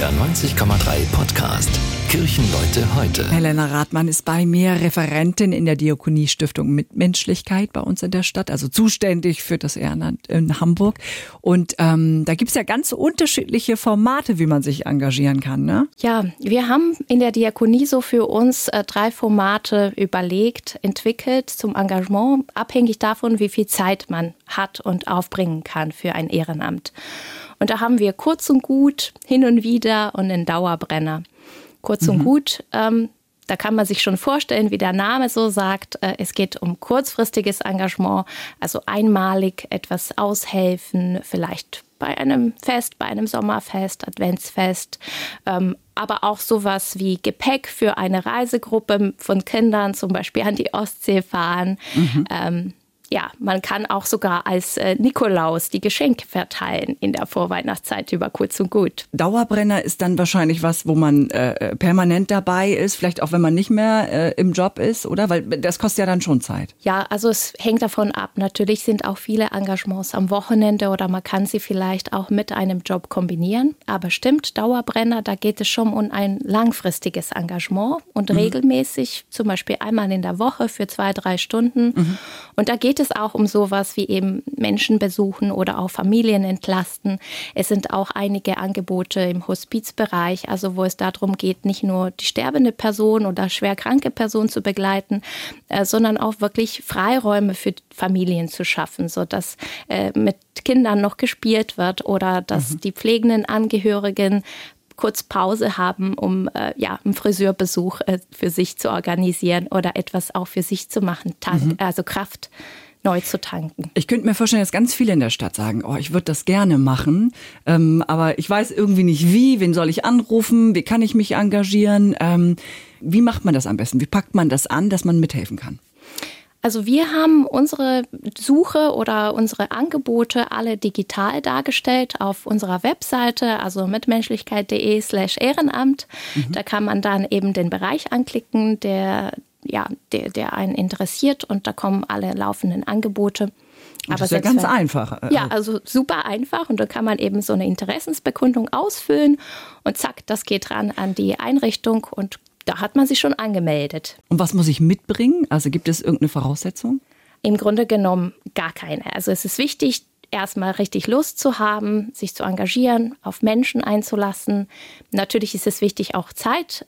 NDR 90,3 Podcast. Kirchenleute heute. Helena Rathmann ist bei mir, Referentin in der Diakoniestiftung Mitmenschlichkeit bei uns in der Stadt, also zuständig für das Ehrenamt in Hamburg. Und da gibt's ja ganz unterschiedliche Formate, wie man sich engagieren kann, ne? Ja, wir haben in der Diakonie so für uns 3 Formate überlegt, entwickelt zum Engagement, abhängig davon, wie viel Zeit man hat und aufbringen kann für ein Ehrenamt. Und da haben wir kurz und gut, hin und wieder und einen Dauerbrenner. Kurz und gut, da kann man sich schon vorstellen, wie der Name so sagt, es geht um kurzfristiges Engagement, also einmalig etwas aushelfen, vielleicht bei einem Fest, bei einem Sommerfest, Adventsfest, aber auch sowas wie Gepäck für eine Reisegruppe von Kindern, zum Beispiel an die Ostsee fahren. Ja, man kann auch sogar als Nikolaus die Geschenke verteilen in der Vorweihnachtszeit über kurz und gut. Dauerbrenner ist dann wahrscheinlich was, wo man permanent dabei ist, vielleicht auch wenn man nicht mehr im Job ist, oder? Weil das kostet ja dann schon Zeit. Ja, also es hängt davon ab. Natürlich sind auch viele Engagements am Wochenende oder man kann sie vielleicht auch mit einem Job kombinieren. Aber stimmt, Dauerbrenner, da geht es schon um ein langfristiges Engagement und regelmäßig, zum Beispiel einmal in der Woche für 2-3 Stunden. Und da geht es auch um sowas wie eben Menschen besuchen oder auch Familien entlasten. Es sind auch einige Angebote im Hospizbereich, also wo es darum geht, nicht nur die sterbende Person oder schwer kranke Person zu begleiten, sondern auch wirklich Freiräume für Familien zu schaffen, sodass mit Kindern noch gespielt wird oder dass die pflegenden Angehörigen kurz Pause haben, um einen Friseurbesuch für sich zu organisieren oder etwas auch für sich zu machen, also Kraft neu zu tanken. Ich könnte mir vorstellen, dass ganz viele in der Stadt sagen, oh, ich würde das gerne machen, aber ich weiß irgendwie nicht wie, wen soll ich anrufen, wie kann ich mich engagieren, wie macht man das am besten, wie packt man das an, dass man mithelfen kann? Also wir haben unsere Suche oder unsere Angebote alle digital dargestellt auf unserer Webseite, also mitmenschlichkeit.de/Ehrenamt. Da kann man dann eben den Bereich anklicken, der einen interessiert, und da kommen alle laufenden Angebote. Aber das ist ja ganz einfach. Ja, also super einfach, und da kann man eben so eine Interessensbekundung ausfüllen und zack, das geht ran an die Einrichtung und da hat man sich schon angemeldet. Und was muss ich mitbringen? Also gibt es irgendeine Voraussetzung? Im Grunde genommen gar keine. Also es ist wichtig, erstmal richtig Lust zu haben, sich zu engagieren, auf Menschen einzulassen. Natürlich ist es wichtig, auch Zeit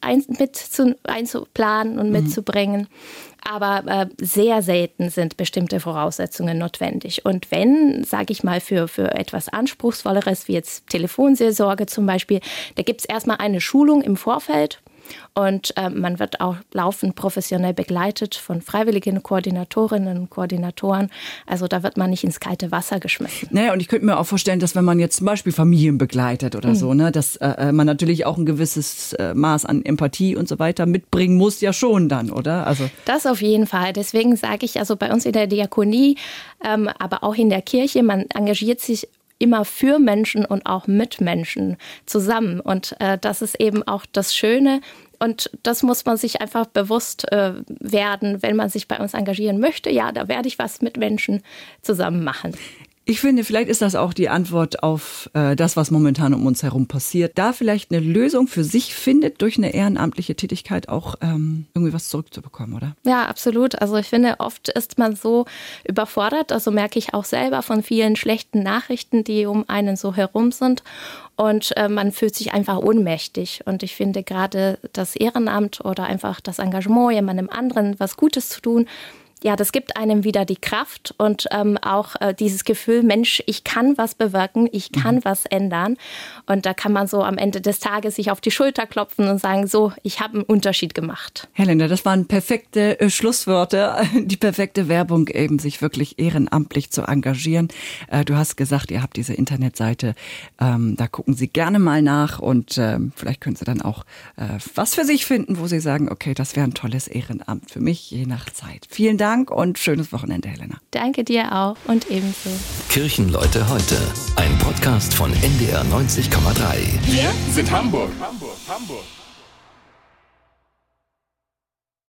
einzuplanen und mitzubringen. Aber sehr selten sind bestimmte Voraussetzungen notwendig. Und wenn, sage ich mal, für etwas Anspruchsvolleres, wie jetzt Telefonseelsorge zum Beispiel, da gibt es erstmal eine Schulung im Vorfeld. Und man wird auch laufend professionell begleitet von freiwilligen Koordinatorinnen und Koordinatoren. Also da wird man nicht ins kalte Wasser geschmissen. Naja, und ich könnte mir auch vorstellen, dass wenn man jetzt zum Beispiel Familien begleitet oder so, ne, dass man natürlich auch ein gewisses Maß an Empathie und so weiter mitbringen muss, ja schon dann, oder? Also das auf jeden Fall. Deswegen sage ich, also bei uns in der Diakonie, aber auch in der Kirche, man engagiert sich immer für Menschen und auch mit Menschen zusammen. Und das ist eben auch das Schöne. Und das muss man sich einfach bewusst werden, wenn man sich bei uns engagieren möchte. Ja, da werde ich was mit Menschen zusammen machen. Ich finde, vielleicht ist das auch die Antwort auf das, was momentan um uns herum passiert. Da vielleicht eine Lösung für sich findet, durch eine ehrenamtliche Tätigkeit auch irgendwie was zurückzubekommen, oder? Ja, absolut. Also ich finde, oft ist man so überfordert. Also merke ich auch selber von vielen schlechten Nachrichten, die um einen so herum sind. Und man fühlt sich einfach ohnmächtig. Und ich finde gerade das Ehrenamt oder einfach das Engagement, jemandem anderen was Gutes zu tun, ja, das gibt einem wieder die Kraft und auch dieses Gefühl, Mensch, ich kann was bewirken, ich kann was ändern. Und da kann man so am Ende des Tages sich auf die Schulter klopfen und sagen, so, ich habe einen Unterschied gemacht. Helena, das waren perfekte Schlussworte, die perfekte Werbung eben, sich wirklich ehrenamtlich zu engagieren. Du hast gesagt, ihr habt diese Internetseite, da gucken Sie gerne mal nach und vielleicht können Sie dann auch was für sich finden, wo Sie sagen, okay, das wäre ein tolles Ehrenamt für mich, je nach Zeit. Vielen Dank und schönes Wochenende, Helena. Danke dir auch und ebenso. Kirchenleute heute, ein Podcast von NDR 90,3. Wir sind Hamburg. Hamburg.